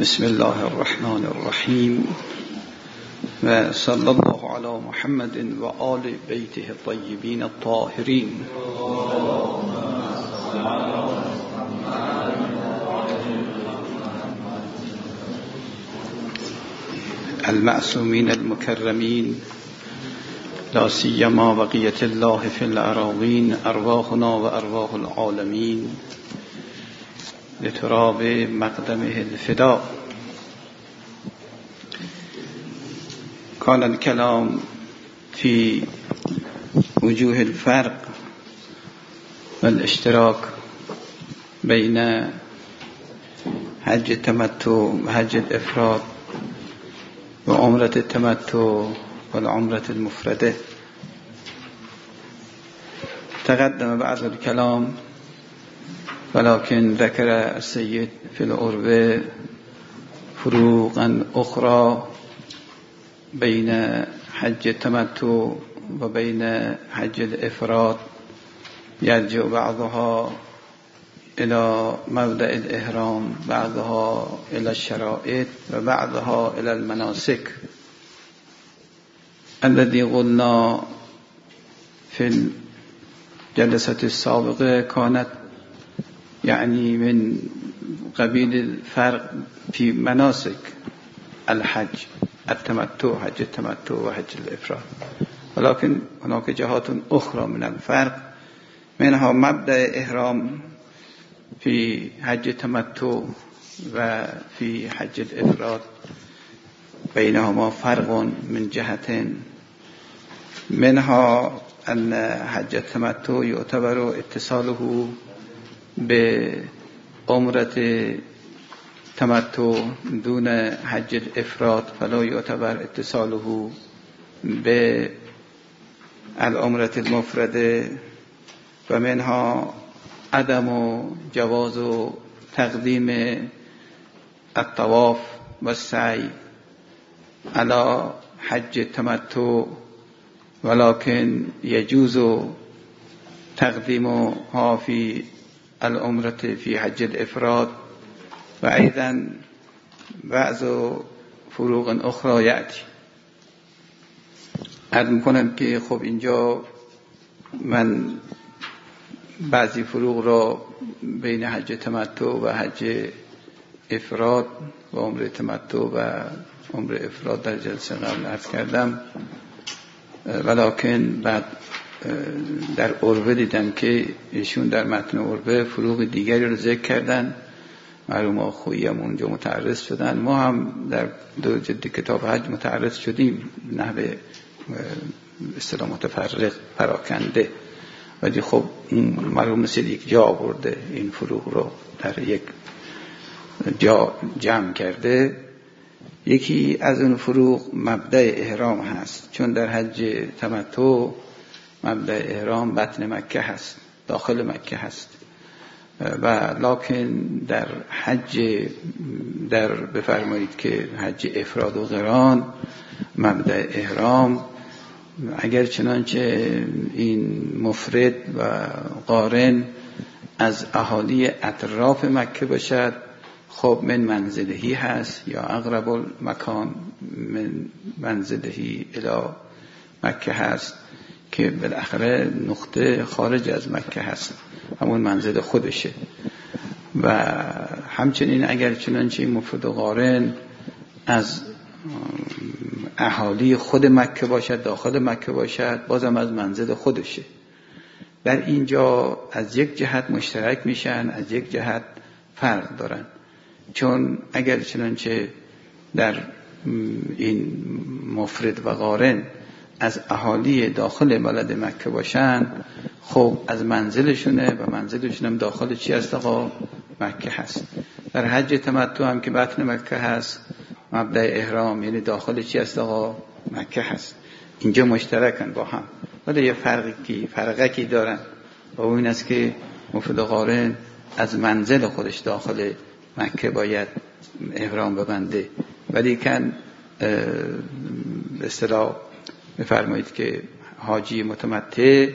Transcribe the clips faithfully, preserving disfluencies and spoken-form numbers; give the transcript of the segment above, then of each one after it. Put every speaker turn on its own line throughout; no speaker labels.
بسم الله الرحمن الرحیم و صلی الله علی محمد و آل بیته الطیبین الطاهرین. المعصومین المکرمین لا سیما بقیة الله فی الاراضین ارواحنا و ارواح العالمین لتراب مقدمه الفداء. كان الكلام في وجوه الفرق والاشتراك بين حج التمتع وحج الإفراد وعمرة التمتع والعمرة المفردة. تقدم بعض الكلام ولكن ذكر السيد في العربة فروقا أخرى بين حج التمتع وبين حج الإفراد، يرجع بعضها إلى مبدأ الإحرام، بعضها إلى الشرائط وبعضها إلى المناسك. الذي قلنا في الجلسة السابقة كانت يعني من قبيل الفرق في مناسك الحج التمتع، حج التمتع وحج الإفراد، ولكن هناك جهات أخرى من الفرق، منها مبدأ إحرام في حج التمتع وفي حج الإفراد، بينهما فرق من جهتين، منها أن حج التمتع يعتبر اتصاله بعمرة تمتع دون حج الإفراد، فلا يعتبر اتصاله بالعمرة المفردة، ومنها عدم جواز تقديم الطواف والسعي على حج التمتع، ولكن يجوز تقديمها في العمرة في حج الإفراد، وأيضا بعض فروق أخرى يأتي. عرض میکنم که خب اینجا من بعضی فروق را بین حج تمتع و حج افراد و عمره تمتع و عمره افراد در جلسه قبل عرض کردم، ولکن بعد در عربه دیدم که ایشون در متن عربه فروق دیگری رو ذکر کردن، معلوم آخویی هم اونجا متعرض شدن، ما هم در دو جلد کتاب حج متعرض شدیم، نحوه اصطلاح متفرق پراکنده، ولی خب معلوم مثل یک جا آورده این فروق رو در یک جا جمع کرده. یکی از اون فروق مبدأ احرام هست، چون در حج تمتع مبدأ احرام بطن مکه هست، داخل مکه هست، و لکن در حج در بفرمایید که حج افراد و قران مبدأ احرام اگر چنانچه این مفرد و قارن از اهالی اطراف مکه باشد، خب من منزلهی هست یا اقرب المکان من منزلهی الی مکه هست که بالاخره نقطه خارج از مکه هست، همون منزل خودشه. و همچنین اگر چنانچه مفرد و قارن از اهالی خود مکه باشد، داخل مکه باشد، بازم از منزل خودشه. در اینجا از یک جهت مشترک میشن، از یک جهت فرق دارن، چون اگر چنانچه در این مفرد و قارن از اهالی داخل بلد مکه باشن، خب از منزلشونه و منزلشون هم داخل چی هست؟ آقا مکه هست. در حج تمتع هم که بطن مکه هست، مبدأ احرام یعنی داخل چی هست؟ آقا مکه هست. اینجا مشترکن با هم، ولی یه فرقی فرقی دارن، و اون این است که مفرد قارن از منزل خودش داخل مکه باید احرام ببنده، ولی کن به اصطلاح بفرمایید که حاجی متمتع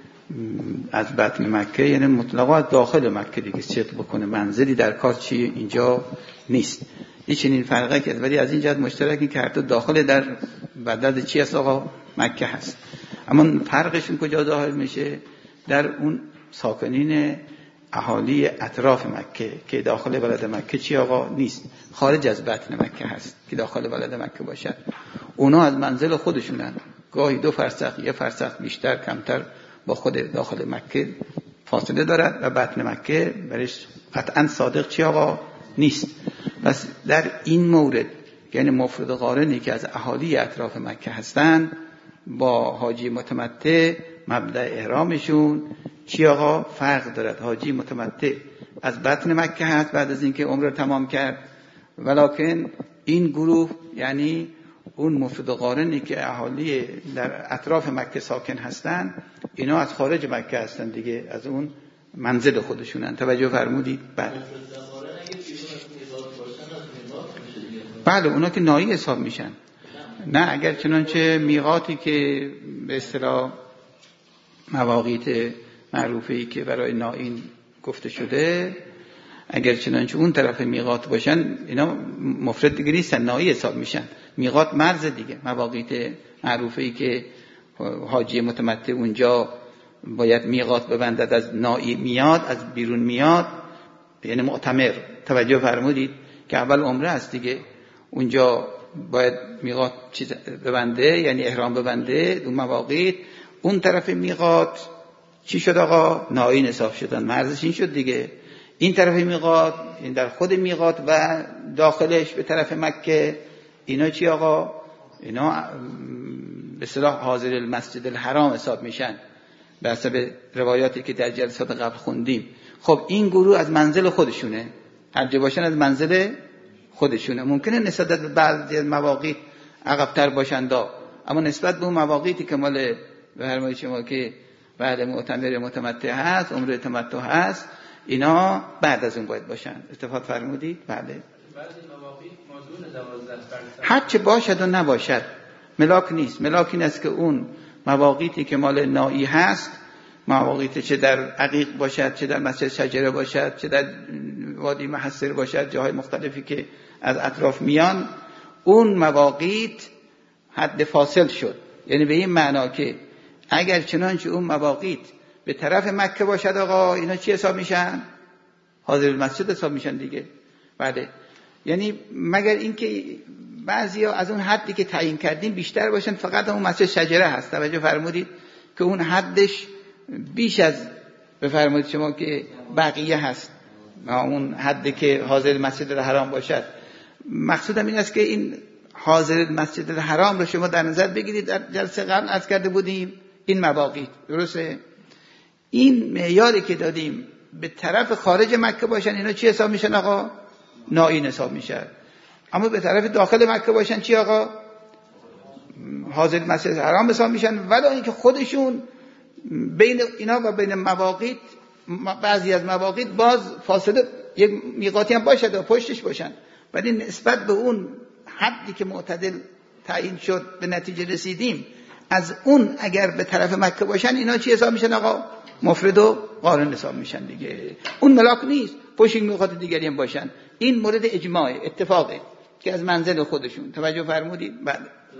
از بطن مکه یعنی مطلقا داخل مکه دیگه ست بکنه، منزلی در کار چی اینجا نیست. این چنین فرقه کرد، ولی از این جهت مشترکی که هر دو داخل در بدل چی هست آقا؟ مکه هست. اما فرقشون کجا ظاهر میشه؟ در اون ساکنین اهالی اطراف مکه که داخل بلد مکه چی آقا؟ نیست، خارج از بطن مکه هست که داخل بلد مکه باشد. اونا از منزل خودشونن، گاهی دو فرسخ یه فرسخ بیشتر کمتر با خود داخل مکه فاصله دارد و بطن مکه برش قطعا صادق چی آقا؟ نیست. پس در این مورد یعنی مفرد قارنی که از اهالی اطراف مکه هستن با حاجی متمتع مبدأ احرامشون چی آقا؟ فرق دارد. حاجی متمتع از بطن مکه هست بعد از اینکه عمره تمام کرد، ولکن این گروه یعنی اون مفرد قارنی که اهالی در اطراف مکه ساکن هستن اینا از خارج مکه هستن دیگه، از اون منزل خودشونن. توجه فرمودید؟ بله بله اونا که نایی حساب میشن. نه اگر چنانچه میقاتی که به اصطلاح مواقیت معروفی که برای نائین گفته شده، اگر چنانچه اون طرف میقات باشن اینا مفرد دیگه نیستن، نایی حساب میشن. میقات مرز دیگه، مواقیت معروفی که حاجی متمتع اونجا باید میقات ببندد، از نایی میاد، از بیرون میاد، یعنی معتمر. توجه فرمودید که اول عمره است دیگه، اونجا باید میقات چیز ببنده، یعنی احرام ببنده. اون مواقیت اون طرف میقات چی شد آقا؟ نائین حساب شدن، مرزش این شد دیگه. این طرف میقات، این در خود میقات و داخلش به طرف مکه، اینا چی آقا؟ اینا به اصطلاح حاضر المسجد الحرام حساب میشن به حسب روایاتی که در جلسات قبل خوندیم. خب این گروه از منزل خودشونه، هر جا باشن از منزل خودشونه. ممکنه نسبت به بعضی از مواقیت عقب‌تر باشن دا، اما نسبت به اون مواقیتی که مال به هر شما که بعد معتمر متمتع هست، عمره تمتع هست، اینا بعد از اون باید باشن. اتفاق فرمودید؟ بله. بعضی مواقیت موضوع دوازده هر چه باشد و نباشد ملاک نیست. ملاک این است که اون مواقیتی که مال نایی هست، مواقیتی چه در عقیق باشد، چه در مسجد شجره باشد، چه در وادی محصر باشد، جاهای مختلفی که از اطراف میان، اون مواقیت حد فاصل شد. یعنی به این معنا که اگر چنانچه اون مواقیت به طرف مکه باشد آقا، اینا چی حساب میشن؟ حاضر المسجد حساب میشن دیگه. بله، یعنی مگر اینکه بعضیا از اون حدی که تعیین کردیم بیشتر باشن، فقط اون مسجد شجره هست. توجه فرمودید که اون حدش بیش از بفرمایید شما که بقیه هست، اون حدی که حاضر مسجد الحرام باشد. مقصودم این است که این حاضر مسجد الحرام رو شما در نظر بگیرید. در جلسه قبل عرض کرده بودیم این مواقیت درسته، این معیاری که دادیم به طرف خارج مکه باشن، اینا چی حساب میشن آقا؟ نائین حساب میشن. اما به طرف داخل مکه باشن چی آقا؟ حاضر مسجد الحرام حساب میشن. ولی اینکه خودشون بین اینا و بین مواقیت، بعضی از مواقیت باز فاصله یک میقاتی هم باشد و پشتش باشن، ولی نسبت به اون حدی که معتدل تعیین شد به نتیجه رسیدیم، از اون اگر به طرف مکه باشن اینا چی حساب میشن آقا؟ مفرد و قارن حساب میشن دیگه. اون ملاک نیست، پشت میقات دیگری هم باشن. این مورد اجماع اتفاقه که از منزل خودشون. توجه فرمودید؟ بله.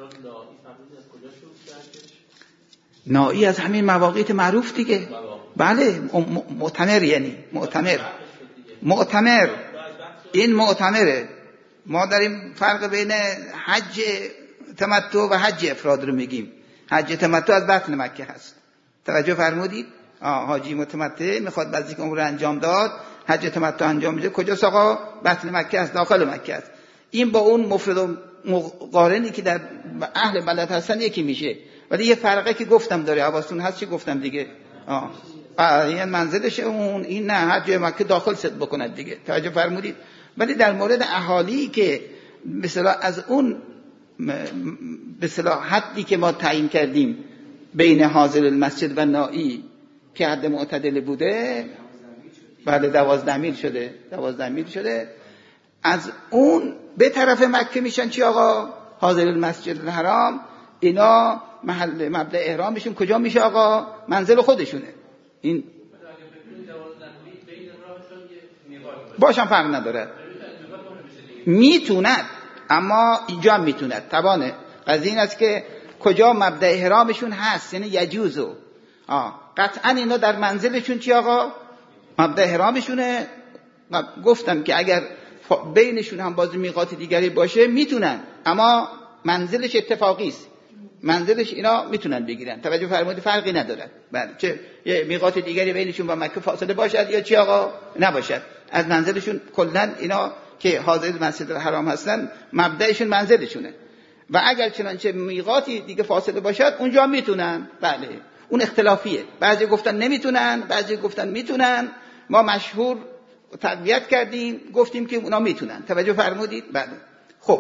نایی از همین مواقیت معروف دیگه. بله، معتمر، یعنی معتمر معتمر این معتمره. ما داریم فرق بین حج تمتع و حج افراد رو میگیم. حج تمتع از بطن مکه هست. توجه فرمودید؟ آه حاجی متمتع میخواد بعضی که عمره انجام داد، حج تمتع انجام میده. کجاست آقا؟ بطن مکه است، داخل مکه است. این با اون مفرد و مقارنی که در اهل بلد هستن یکی میشه، ولی یه فرقه که گفتم داره. حواستون هست چی گفتم دیگه؟ آه این منزلش اون، این نه حج مکه داخل صد بکند دیگه. توجه فرمودید؟ ولی در مورد اهالی که به اصطلاح از اون به اصطلاح حدی که ما تعیین کردیم بین حاضر المسجد و نائی که حد معتدل بوده، بعد دوازده میل شده دوازده میل شده از اون به طرف مکه میشن چی آقا؟ حاضر المسجد الحرام. اینا محل مبدأ احرامشون کجا میشه آقا؟ منزل خودشونه. این باشم فرق نداره.
میتوند، اما اینجا هم میتوند. طبعا قضیه این است که کجا مبدأ احرامشون هست، یعنی یجوزو. آه قطعا اینا در منزلشون چی آقا؟ مبدأ احرامشونه. گفتم که اگر بینشون هم باز میقات دیگری باشه میتونن، اما منزلش اتفاقی است، منزلش اینا میتونن بگیرن. توجه فرمودید فرقی نداره. بله، چه یه میقات دیگری بینشون و مکه فاصله باشد یا چی آقا نباشد، از منزلشون کلا اینا که حاضر مسجد الحرام هستن مبدأشون منزلشونه. و اگر چنانچه میقاتی دیگه فاصله باشد اونجا میتونن. بله اون اختلافیه، بعضی گفتن نمیتونن، بعضی گفتن میتونن. ما مشهور تقویت کردیم گفتیم که اونا میتونن. توجه فرمودید؟ بله. خب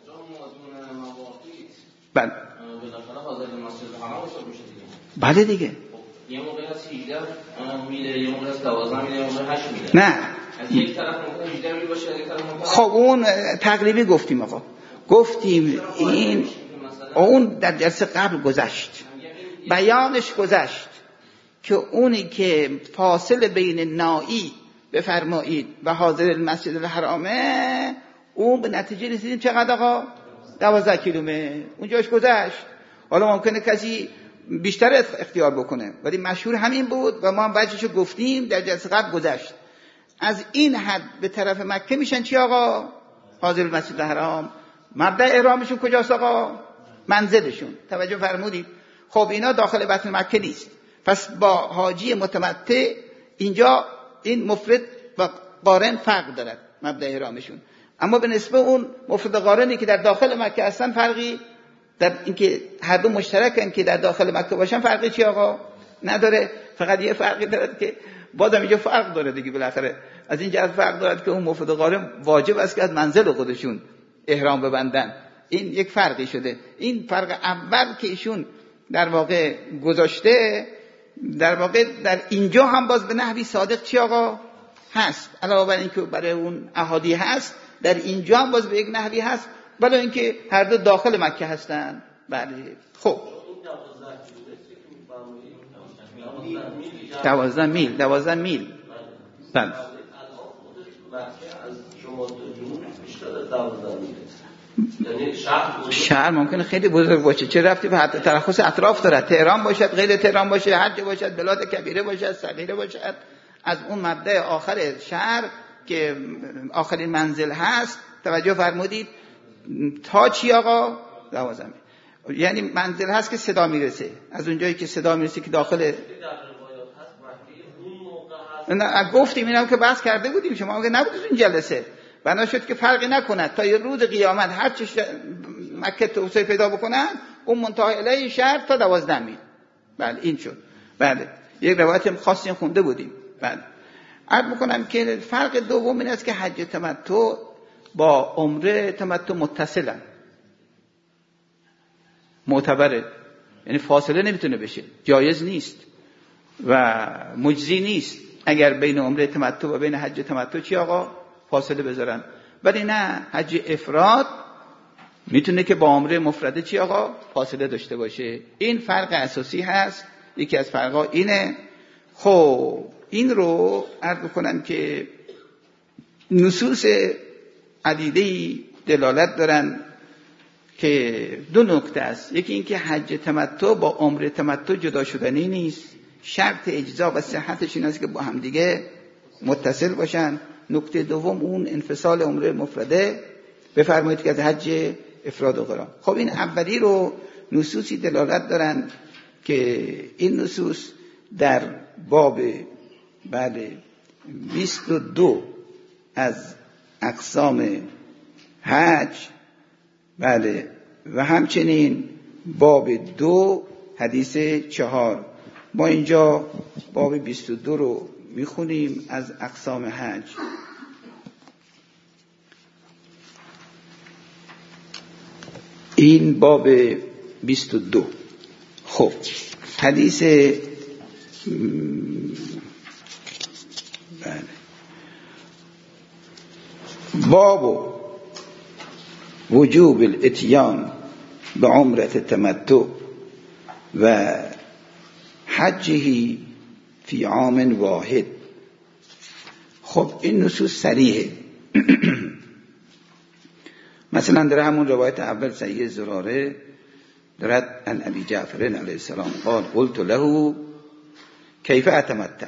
بله بله دیگه
یه موقع از هجده میره، یه موقع از دوازده میره، یه موقع هشت میره.
نه
از یک طرف ممکن هجده میره باشه، از یک طرف ممکن.
خب اون تقریبی گفتیم آقا، گفتیم این اون در جلسه قبل گذشت، بیانش گذشت که اونی که فاصله بین نائی بفرمایید و حاضر المسجد الحرامه، اون به نتیجه رسیدیم چقدر آقا؟ دوازده کیلومتر. اونجاش گذشت. حالا ممکنه کسی بیشتر اختیار بکنه، ولی مشهور همین بود و ما هم وجهشو گفتیم در جلسه قبل گذشت. از این حد به طرف مکه میشن چی آقا؟ حاضر المسجد الحرام. مبدأ احرامشون کجاست آقا؟ منزلشون. توجه فرمودید؟ خب اینا داخل بطن مکه نیست، پس با حاجی متمتع اینجا این مفرد و قارن فرق دارد مبدأ احرامشون. اما به نسبه اون مفرد قارنی که در داخل مکه هستن فرقی در اینکه هر دو مشترکن که در داخل مکه باشن فرقی چی آقا؟ نداره. فقط یه فرقی دارد که بازم اینجا فرق داره دیگه، بالاخره از این جهت فرق دارد که اون مفرد قارن واجب است که از منزل خودشون احرام ببندن. این یک فرقی شده. این فرق اول که ایشون در واقع گذاشته، در واقع در اینجا هم باز به نحوی صادق چی آقا هست، علاوه بر اینکه برای اون احادی هست، در اینجا هم باز به یک نحوی هست، برای اینکه هر دو داخل مکه هستن. بله. خب دوازده میل دوازده میل بله. شهر ممکنه خیلی بزرگ باشه، چه رفتی به حتی ترخص اطراف داره، تهران باشد، غیر تهران باشه، حج باشد، بلاد کبیره باشد، صغیره باشد، از اون مبدأ آخر شهر که آخرین منزل هست. توجه فرمودید؟ تا چی آقا؟ دوازده میل. یعنی منزل هست که صدا میرسه، از اونجایی که صدا میرسه که داخل نه گفتیم اینم که بحث کرده بودیم، شما اگه نبودید این جلسه، بنا شد که فرقی نکند تا یه روز قیامت هر چه مکه توسعه پیدا بکنن اون منتهی الیه شهر تا دوازده میل. بله این شد. بله یک روایت خاصی خونده بودیم. بله عرض میکنم که فرق دوم این است که حج تمتع با عمره تمتع متصلن، معتبره، یعنی فاصله نمیتونه بشه، جایز نیست و مجزی نیست اگر بین عمره تمتع و بین حج تمتع چی آقا فاصله بذارن. ولی نه، حج افراد میتونه که با عمره مفرده چی آقا فاصله داشته باشه. این فرق اساسی هست، یکی از فرقا اینه. خب این رو عرض کنم که نصوص عدیده‌ای دلالت دارن که دو نکته است. یکی این که حج تمتع با عمره تمتع جدا شدنی نیست، شرط اجزا و صحتش این است که با هم دیگه متصل باشن. نکته دوم اون انفصال عمره مفرده بفرمایید که از حج افراد و قران. خب این اولی رو نصوصی دلالت دارن که این نصوص در باب بله بیست و دو از اقسام حج بله و همچنین باب دو حدیث چهار. ما اینجا باب بیست و دو رو میخونیم از اقسام حج. این باب بیست و دو. خب حدیث بله باب وجوب الاتیان به عمرت تمتع و حجه فی عام واحد. خب این نصوص صریحه
مثلا در همون روایت اول صحیح زراره دارد ان ابی جعفر علیه السلام قال قلت له کیف اتمتع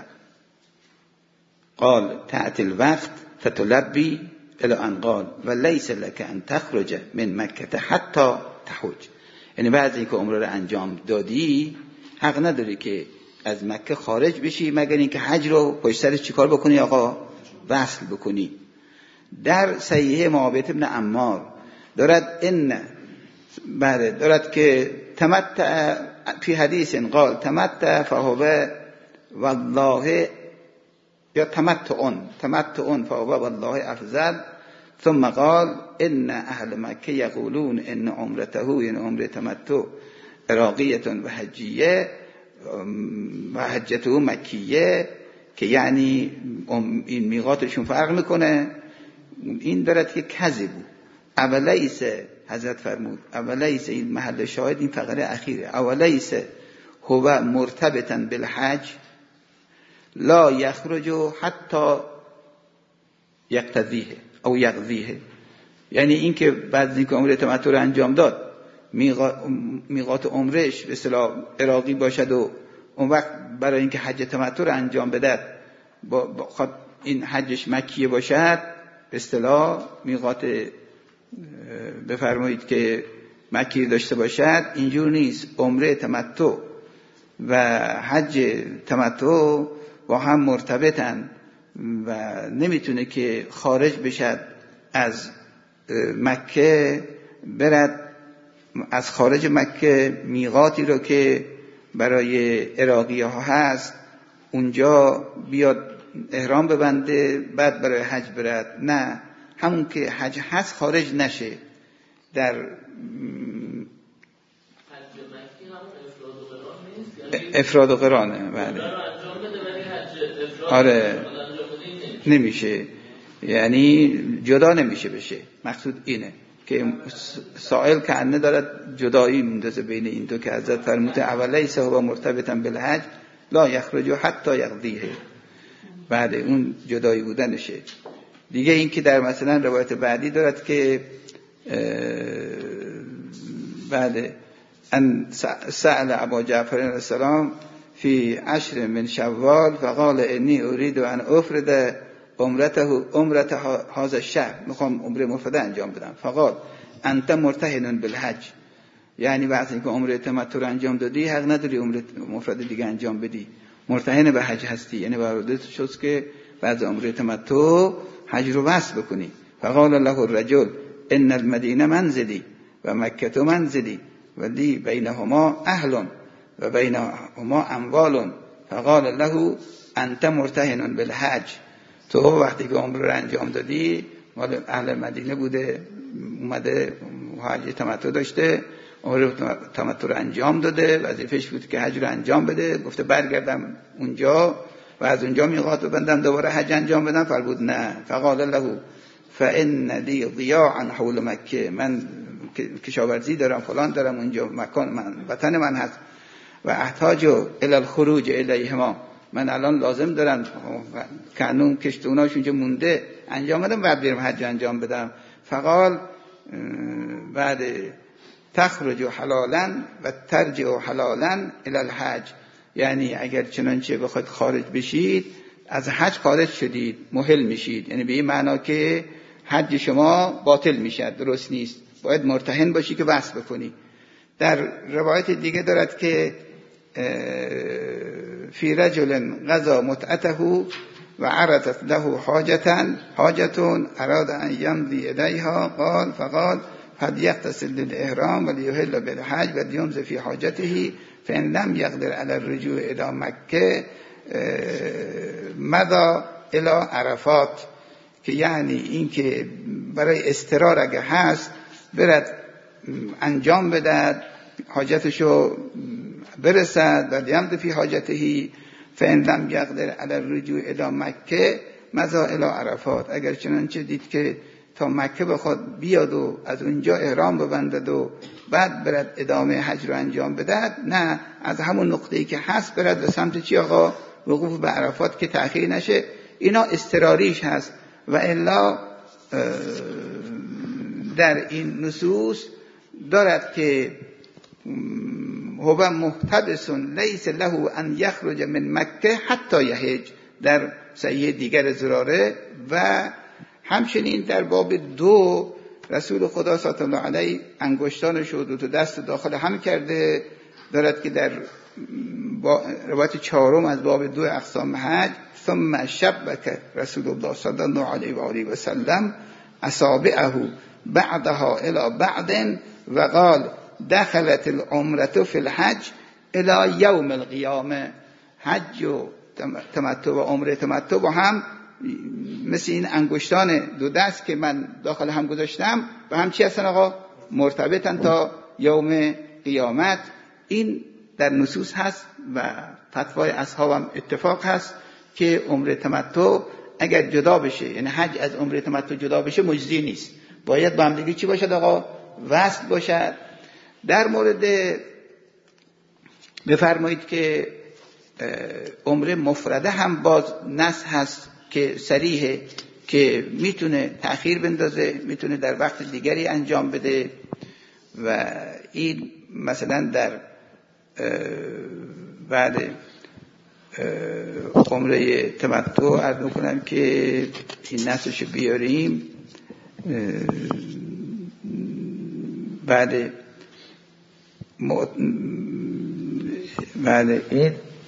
قال تأتي الوقت فتلبي الى ان قال وليس لك ان تخرج من مکه حتی تحج. یعنی بعد اینکه عمره رو انجام دادی حق نداری که از مکه خارج بشی مگر اینکه حج رو پشت سرش چیکار بکنی آقا؟ وصل بکنی. در صحیح معاویه بن عمار دارد ان بله دارد که تمتع فی حدیث قال تمتع فهو والله یا تمتعون تمتعون فهو والله افضل ثم قال ان اهل مکه یقولون ان عمرته یعنی عمره تمتع عراقیه و حجیه و حجته مکیه که یعنی این میقاتشون فرق میکنه. این دارد که کذبو اولیس حضرت فرمود اولیس این محل شاهد این فقره اخیره اولیس هو مرتبطا بالحج لا یخرج حتی یقتضیه او یقضیه. یعنی این که بعد اینکه عمره تمتع رو انجام داد میقات عمرش به اصطلاح عراقی باشد و اون وقت برای اینکه حج تمتع رو انجام بده با این حجش مکیه باشد به اصطلاح میقات بفرمایید که مکی داشته باشد. اینجور نیست. عمره تمتع و حج تمتع با هم مرتبطن و نمیتونه که خارج بشد از مکه برد از خارج مکه میقاتی رو که برای عراقی ها هست اونجا بیاد احرام ببنده بعد برای حج برد. نه، همون که حج هست خارج نشه. در افراد و قرانه. بله آره نمیشه، یعنی جدا نمیشه بشه. مقصود اینه که سائل که انه دارد جدایی مندازه بین این دو که حضرت فرموده اولیس هو مرتبطا بالحج لا یخرج حتی یقضیه. بعد اون جدایی بودنشه دیگه. این که در مثلا روایت بعدی دارد که بعد ان سأل ابا جعفر علیه السلام فی عشر من شوال فقال انی اريد ان افرد عمرته عمرته هذا الشهر، میخوام عمره مفرده انجام بدم. فقال انت مرتهن بالحج، یعنی وقتی که عمره تمتع انجام دادی حق نداری عمره مفرده دیگه انجام بدی، مرتهن به حج هستی. یعنی وارد شد که بعد عمره تمتع حج رو وصل بکنی. فقال له الرجل ان المدینه منزلی و مکه منزلی و لی بینهما اهل و بینهما اموال. فقال له انت مرتهن بالحج، تو وقتی که عمره رو انجام دادی مال اهل مدینه بوده، اومده حج تمتع داشته، عمره تمتع رو انجام داده، وظیفه‌اش بود که حج رو انجام بده. گفته برگردم اونجا و از اونجا میقات ببندم دوباره حج انجام بدم. فرمود نه. فقال له فان لی ضیاعا حول مکه، من کشاورزی دارم فلان دارم اونجا، مکان من وطن من هست، و احتاج الی الخروج الیهما، من الان لازم دارم کانون کشتوناش اونجا مونده انجام بدم بعد برم حج انجام بدم. فقال بعد تخرج حلالا و ترجع حلالا الی الحج، یعنی اگر چنانچه بخواید خارج بشید از حج خارج شدید محل میشید، یعنی به این معنا که حج شما باطل میشد، درست نیست، باید مرتهن باشی که وصل بکنی. در روایت دیگه دارد که فی رجل قضا متعته و عرضت له حاجتا حاجتون اراد ان یمضی الیها قال فقال قد یغتسل للاحرام ولیحل بالحج ولیمضی فی حاجته فان لم یقدر علی الرجوع الی مکه مضى الی عرفات، که یعنی این که برای استقرار اگه هست برد انجام بدد حاجتشو برسد و لیمضی فی حاجته فان لم یقدر علی الرجوع الی مکه مضى الی عرفات. اگر چنانچه دید که تا مکه بخواد بیاد و از اونجا احرام ببندد و بعد برد ادامه حج رو انجام بدد، نه، از همون نقطه‌ای که هست برد به سمت چی آقا؟ وقوف به عرفات، که تأخیر نشه. اینا اضطراریش هست و الا
در این نصوص دارد که هو محتبس لیس له ان یخرج من مکه حتی یحج در صحیح دیگر زراره، و همچنین در باب دو رسول خدا صلی الله علیه انگشتانش رو دو تا دست داخل هم کرده، دارد که در روایت چهارم از باب دو اقسام حج ثم شبک رسول الله صلی الله علیه و آله و سلم اصابعه بعدها الى بعد و قال دخلت العمره فی الحج الى یوم القیامه. حج و تمتع و عمره تمتع با هم مثل این انگشتان دو دست که من داخل هم گذاشتم و هم چی هستن آقا؟ مرتبطن تا یوم قیامت. این در نصوص هست و فتوای اصحابم اتفاق هست که عمره تمتع اگر جدا بشه، یعنی حج از عمره تمتع جدا بشه، مجزی نیست، باید با هم دیگه چی باشد آقا؟ وصل باشد. در مورد بفرمایید که عمره مفرده هم باز نص هست که صریحه که میتونه تأخیر بندازه، میتونه در وقت دیگری انجام بده، و این مثلا در بعد عمره تمتع عرض میکنم که این نصش بیاریم. بعد بعد این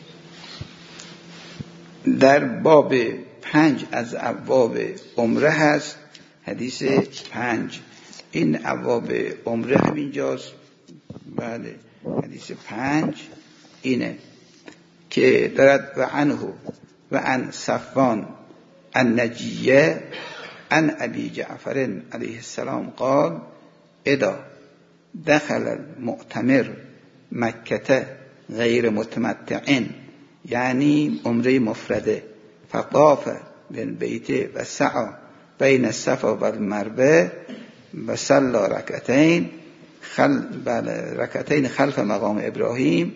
در باب پنج از ابواب عمره هست، حدیث پنج. این ابواب عمره همینجاست. بله، حدیث پنج اینه که دارد و عنه و عن صفوان النجیه عن ابی جعفر علیه السلام قال اذا دخل المعتمر مکه غیر متمتع، یعنی عمره مفرده، فطاف بالبیت و سعی بین الصفا و المروه و صلی رکعتین خل رکعتین خلف مقام ابراهیم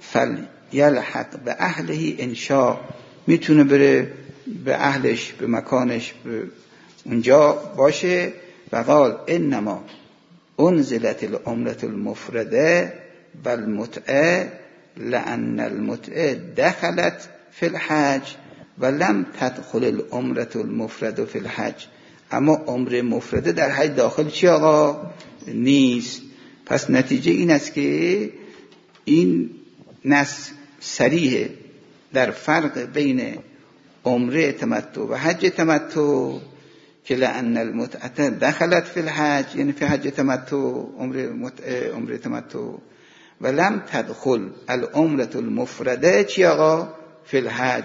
فلیلحق به اهله انشاء، میتونه بره به اهلش، به مکانش، به اونجا باشه. و قال انما انزلت العمره المفرده و المتعه لأن المتعه دخلت فی الحج و لم تدخل العمره المفرده فی الحج. اما عمره مفرده در حج داخل چی آقا؟ نیست. پس نتیجه این است که این نص صریح در فرق بین عمره تمتع و حج تمتع که لأن المتعه دخلت فی الحج، یعنی فی حج تمتع عمره متعه عمره تمتع، و لم تدخل العمره المفرده چی آقا؟ فی الحج،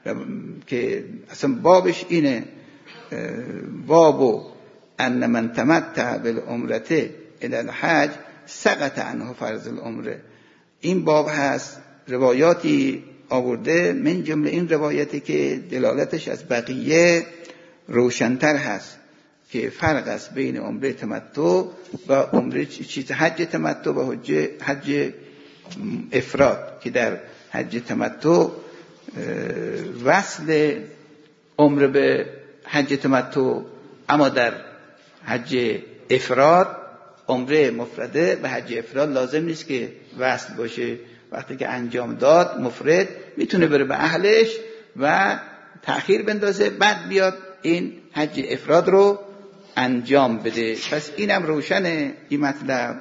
که اصلا بابش اینه، بابو ان من تمتع بالعمره الى الحج سقط عنه فرض العمره. این باب هست. روایاتی آورده، من جمله این روایتی که دلالتش از بقیه روشن‌تر هست که فرق است بین عمره تمتع و عمره چیز حج تمتع و حج حج افراد، که در حج تمتع وصل عمره به حج تمتع، اما در حج افراد عمره مفرده به حج افراد لازم نیست که وصل باشه. وقتی که انجام داد مفرد میتونه بره به اهلش و تأخیر بندازه، بعد بیاد این حج افراد رو انجام بده. پس اینم روشنه این مطلب.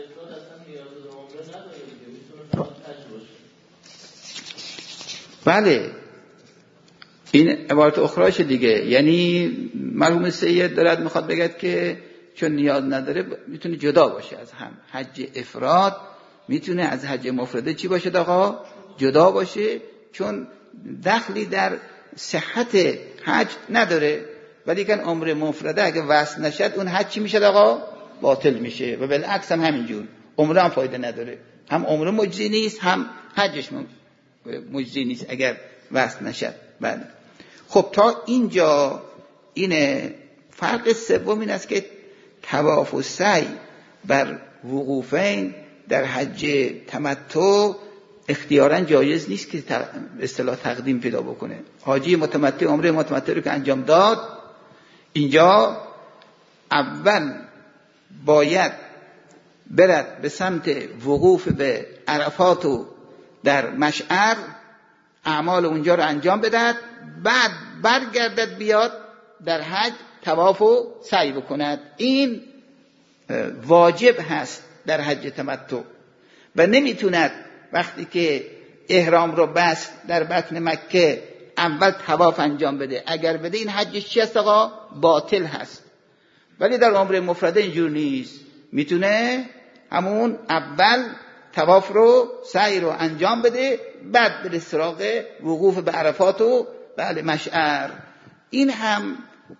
بله، این عبارت اخراش دیگه، یعنی مرحوم سید دارد میخواد بگد که چون نیاز نداره میتونه جدا باشه از هم. حج افراد میتونه از حج مفرده چی باشه آقا؟ جدا باشه، چون دخلی در صحت حج نداره. ولی کن عمره مفرده اگه وصل نشد اون حج چی میشه آقا؟ باطل میشه. و بالعکس هم همینجور، عمره هم فایده نداره، هم عمره مجزی نیست هم حجش مجزی نیست اگر وصل نشد. بله، خب تا اینجا اینه. فرق سوم این است که طواف و سعی بر وقوفین در حج تمتع اختیاراً جایز نیست که اصطلاح تقدیم پیدا بکنه. حاجی متمتع عمره متمتع رو که انجام داد، اینجا اول باید برد به سمت وقوف به عرفات و در مشعر اعمال اونجا رو انجام بدهد، بعد برگردد بیاد در حج طواف و سعی بکند. این واجب هست در حج تمتع و نمیتوند وقتی که احرام رو بست در بطن مکه اول طواف انجام بده. اگر بده این حجش چی هست آقا؟ باطل هست. ولی در عمره مفرده اینجور نیست، میتونه همون اول طواف رو سعی رو انجام بده، بعد به سراغ وقوف به عرفات و بله مشعر. این هم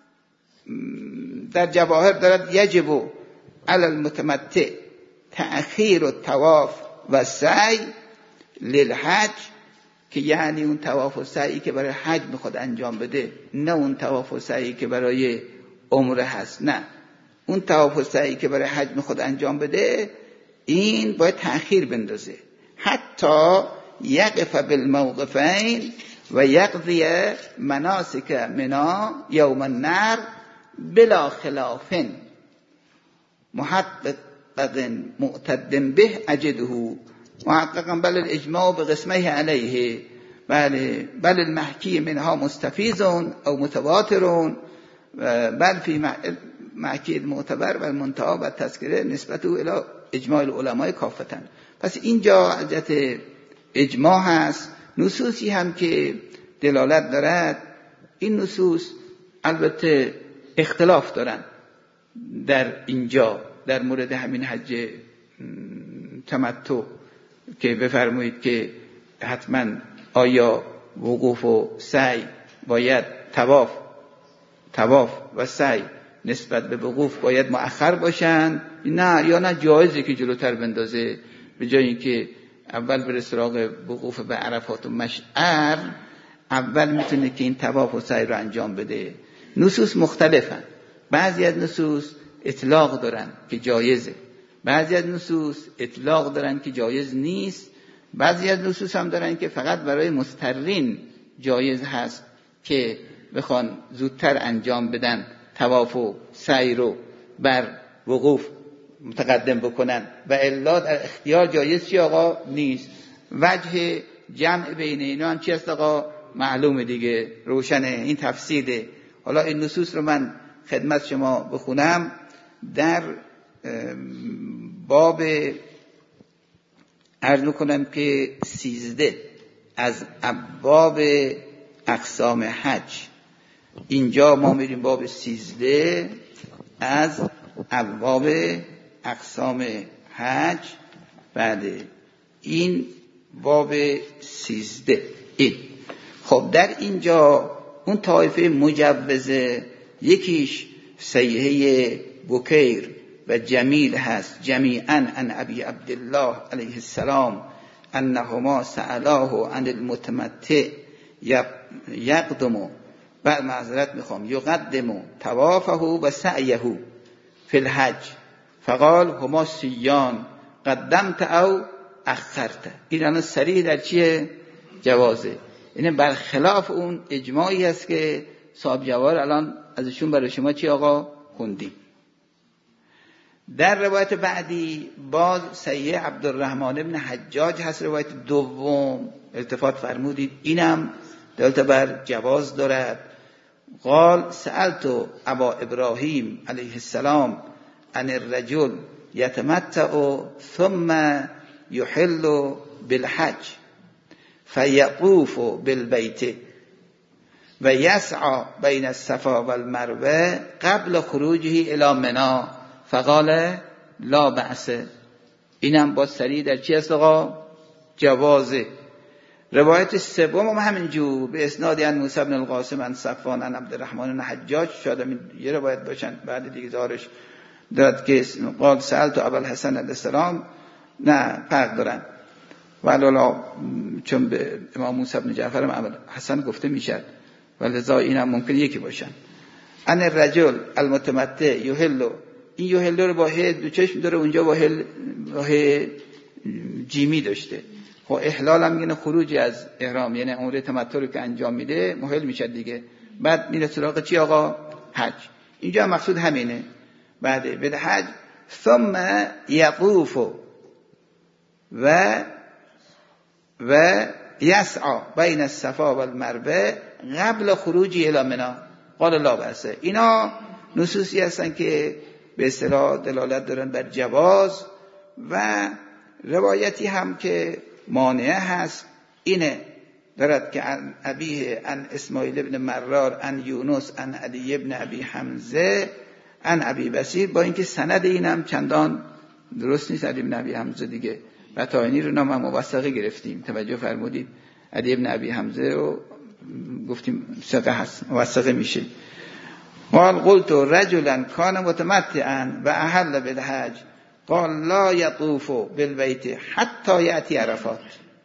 در جواهر دارد یجب علی المتمتع تأخیر الطواف و سعی للحج، که یعنی اون طواف و سعی که برای حج میخواد انجام بده، نه اون طواف و سعی که برای عمره هست. نه، اون طواف و سعی که برای حج میخواد انجام بده این باید تأخیر بندازه حتی یقف بالموقفین و یقضی مناسک منا یوم النحر بلا خلاف محقق معتد به اجده محققا بل الاجماع بقسمه علیه بل بل المحکی منها مستفیض او متواتر بل فی محکی المعتبر و المنتهى و تذکره نسبت او الی اجماع العلماء کافتن. پس اینجا حجت اجماع هست. نصوصی هم که دلالت دارد، این نصوص البته اختلاف دارن در اینجا در مورد همین حج تمتع که بفرمایید که حتما آیا وقوف و سعی باید طواف طواف و سعی نسبت به وقوف باید مؤخر باشن، نه یا نه جایزه که جلوتر بندازه، به جای اینکه اول بره سراغ وقوف به عرفات و مشعر اول میتونه که این طواف و سعی رو انجام بده. نصوص مختلفن، بعضی از نصوص اطلاق دارن که جایزه، بعضی از نصوص اطلاق دارن که جایز نیست، بعضی از نصوص هم دارن که فقط برای مضطرین جایز هست که بخوان زودتر انجام بدن طواف و سعی رو بر وقوف متقدم بکنن و الا در اختیار جایز چی آقا نیست. وجه جمع بین اینا هم چی است آقا؟ معلومه دیگه، روشنه، این تفسیره. حالا این نصوص رو من خدمت شما بخونم. در باب عرض میکنم که سیزده از ابواب اقسام حج، اینجا ما میریم باب سیزده از ابواب اقسام حج. بعد این باب سیزده این خب در اینجا اون طایفه مجوزه، یکیش صیحه بکیر و جمیل هست، جمیعا عن ابی عبدالله علیه السلام انهما سألاه عن المتمتع یقدم، بعد معذرت میخوام، یقدم طوافه و سعیه فی الحج فقال هما سیان قدمت او اخرت. این الان صریح در چیه؟ جوازه. این برخلاف اون اجماعی است که صاحب جواهر الان ازشون برای شما چی آقا خوندیم. در روایت بعدی باز صحیح عبدالرحمن ابن حجاج هست، روایت دوم التفات فرمودید، اینم دلت بر جواز دارد. قال سألت ابا ابراهیم علیه السلام عن الرجل یتمتع ثم یحل بالحج فیطوف بالبیت و یسعى بین الصفا والمروه قبل خروجه الی منی فقال لا بأس. اینم با سریع در چی است آقا؟ جوازه. روایت سوم هم همینجور به اسناد عن موسی بن القاسم عن صفوان عن عبدالرحمن بن حجاج، شاید یه روایت باشن بعد دیگه دارش دارد که قال سألت ابو الحسن علیه السلام، نه فرق دارن ولی چون به امام موسی بن جعفر هم ابو الحسن گفته میشد ولذا اینم ممکن یکی باشن. ان الرجل المتمتع یحل، این یحل رو با ه دو چشم داره، اونجا با هل با ه جیمی داشته. خب احلال هم میگه خروج از احرام، یعنی عمره تمتع رو که انجام میده محل میشه دیگه، بعد میره سراغ چی آقا؟ حج. اینجا مقصود همینه. بعد به حج ثم یطوف و و یسعى بین الصفا و المروه قبل خروجی الی منی قال لا بأس. اینا نصوصی هستن که به اصطلاح دلالت دارن بر جواز و روایتی هم که مانعه هست اینه دارد که عن ابیه عن اسماعیل ابن مرار عن یونس عن علی ابن ابی حمزه عن ابی بصیر، با اینکه سند اینم چندان درست نیست. علی ابن ابی حمزه دیگه و تاینی رو نام موثقه گرفتیم، توجه فرمودید. علی ابن ابی حمزه رو گفتیم ثقه هست، موثقه میشه. قال قلت رجلا كان متمتعا و احل بالحج قال لا يطوف بالبيت حتى يأتي عرفات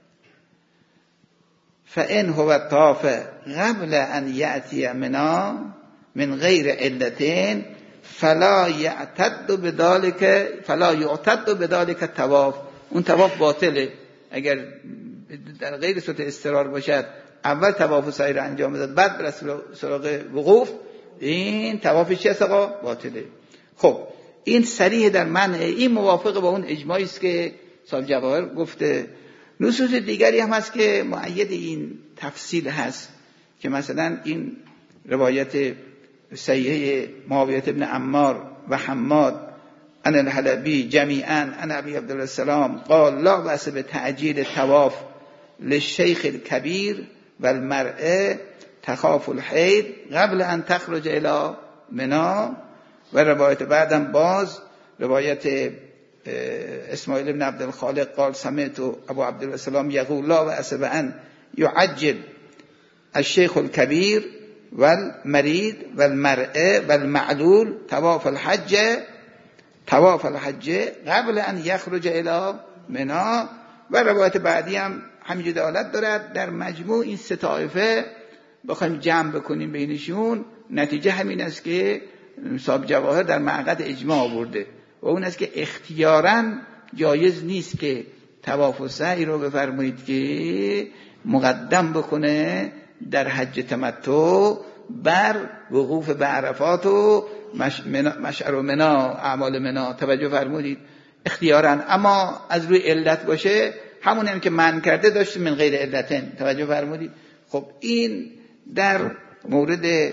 فإن هو طاف قبل أن يأتي منى من غير علتين فلا يعتد بذلك فلا يعتد بذلك الطواف. اون طواف باطله اگر در غیر صورت اضطرار باشد، اول طواف و سعی رو انجام بده بعد بر سراغ وقوف، این طواف چه است آقا؟ باطله. خب این صریح در منع، این موافق با اون اجماعی است که صاحب جواهر گفته. نصوص دیگری هم هست که مؤید این تفصیل هست که مثلا این روایت صحیحه معاویه ابن عمار و حماد عن الحلبی جمیعا عن ابی عبدالله السلام قال لا بأس بتعجیل طواف للشیخ الکبیر و المرأة تخاف الحید قبل ان تخرج الى منی. و روایت بعدم باز روایت اسماعیل ابن عبد الخالق قال سمعت ابو عبدالله السلام یقول لا بأس بأن يعجل الشیخ الکبیر و المرید و المرأة و المعلول طواف الحج طواف الحج قبل ان یخرج الى منی. و روایت بعدی هم همینجور دلالت دارد. در مجموع این سه طایفه بخوایم جمع بکنیم بینشون، نتیجه همین است که صاحب جواهر در معقد اجماع آورده و اون است که اختیاراً جایز نیست که طواف و سعی رو بفرمایید که مقدم بکنه در حج تمتع بر وقوف به عرفات و مشعر و منا، اعمال منا. توجه فرمودید؟ اختیاراً. اما از روی علت باشه همون هم که منع کرده داشتیم من غیر علتن. توجه فرمودید؟ خب این در مورد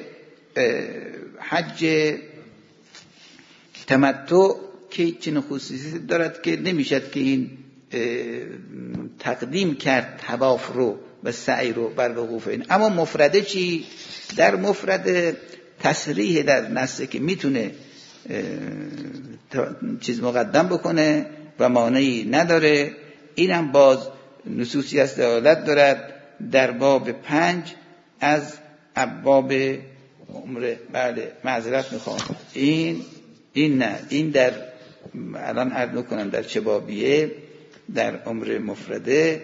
حج تمتع که چنین خصوصیتی دارد که نمیشد که این تقدیم کرد طواف رو و سعی رو بر وقوف این. اما مفرده چی؟ در مفرد تصریح در نصه که میتونه چیز مقدم بکنه و مانعی نداره. اینم باز نصوصی از دلالت دارد در باب پنج از ابواب عمره. بله معذرت میخوام، این این نه این در الان عرض میکنم در چه بابیه؟ در عمره مفرده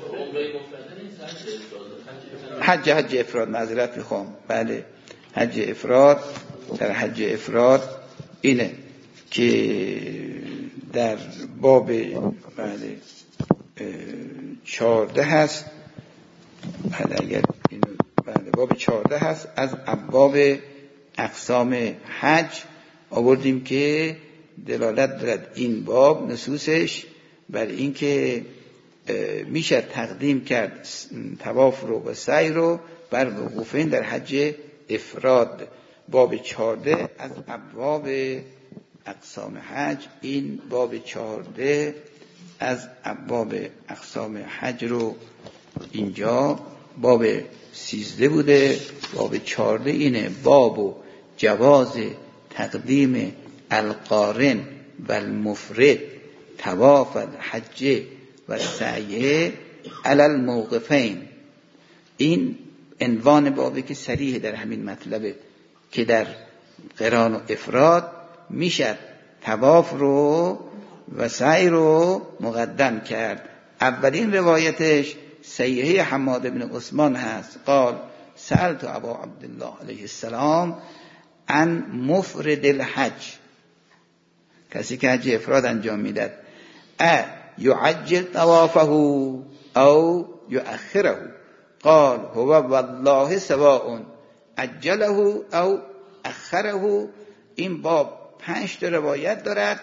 حج حج افراد. معذرت میخوام، بله حج افراد. در حج افراد اینه که در باب بله چهارده هست. بله اگر اینو بله باب چهارده هست از ابواب اقسام حج آوردیم که دلالت دارد این باب نصوصش بر این که میشه تقدیم کرد طواف رو و سعی رو بر وقوفین در حج افراد. باب چهارده از ابواب اقسام حج. این باب چهارده از ابواب اقسام حج رو اینجا باب سیزده بوده، باب چهارده اینه باب و جواز تقدیم القارن و المفرد طواف الحج و سعیه علی الموقفین. این عنوان بابی که صریح در همین مطلبه که در قران و افراد میشد طواف رو و سعی رو مقدم کرد. اولین روایتش صحیحه حماد بن عثمان هست. قال سألت ابا عبدالله علیه السلام عن مفرد الحج، کسی که حج افراد انجام میداد، ا یعجل طوافه او یؤخره؟ قال هو والله سواء عجله او اخره. این باب پنج تا روایت دارد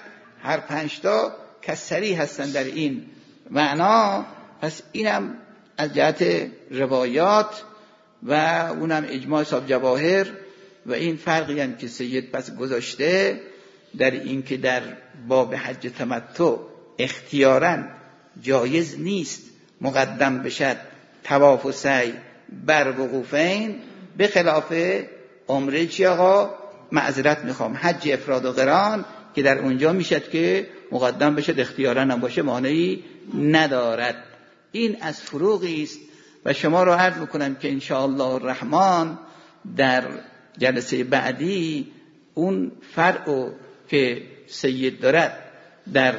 هر پنج تا کسری هستن در این معنا. پس اینم از جهت روایات و اونم اجماع صاحب جواهر و این فرقی هم که سید پس گذاشته در این که در باب حج تمتع اختیاراً جایز نیست مقدم بشد طواف و سعی بر وقوفین، به خلاف عمره چی آقا؟ معذرت میخوام حج افراد و قران که در اونجا میشد که مقدم بشد اختیاراً هم باشه مانعی ندارد. این از فروغی است و شما رو عرض میکنم که انشاءالله الرحمن در جلسه بعدی اون فرع که سید دارد در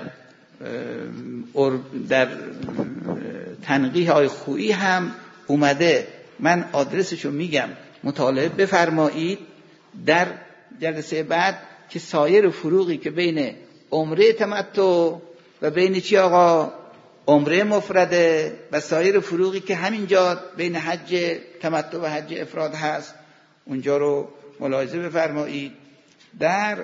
در تنقیح آی خویی هم اومده، من آدرسشو میگم مطالعه بفرمایید در جلسه بعد که سایر فروقی که بین عمره تمتع و بین چی آقا عمره مفرده و سایر فروقی که همینجا بین حج تمتع و حج افراد هست اونجا رو ملاحظه بفرمایید. در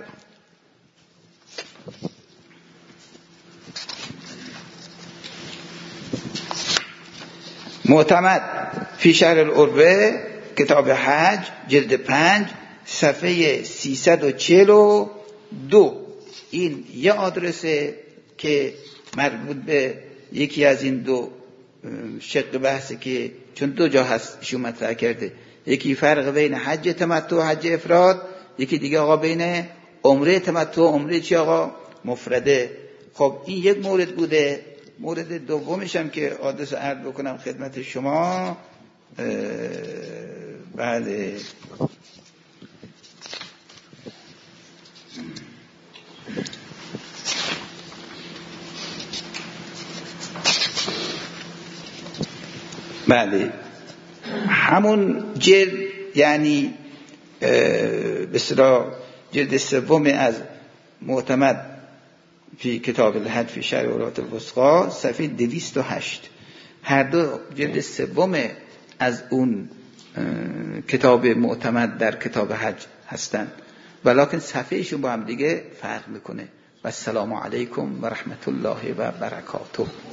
معتمد فی شرح العروة کتاب حج جلد پنج صفحه سیصد و چهل و دو، این یه آدرسه که مربوط به یکی از این دو شق بحثه که چون دو جا هست ایشون مطرح کرده، یکی فرق بین حج تمتع و حج افراد، یکی دیگه آقا بین عمره تمتع و عمره چی آقا مفرده. خب این یک مورد بوده. مورد دومش هم که آدرس عرض بکنم خدمت شما، بله بله همون جلد یعنی به اصطلاح جلد سوم از معتمد فی کتاب الحج فی شرح العروة الوثقی صفحه دویست و هشت، هر دو جلد سوم از اون کتاب معتمد در کتاب حج هستند، ولکن صفحهشون با هم دیگه فرق میکنه. و السلام علیکم و رحمت الله و برکاته.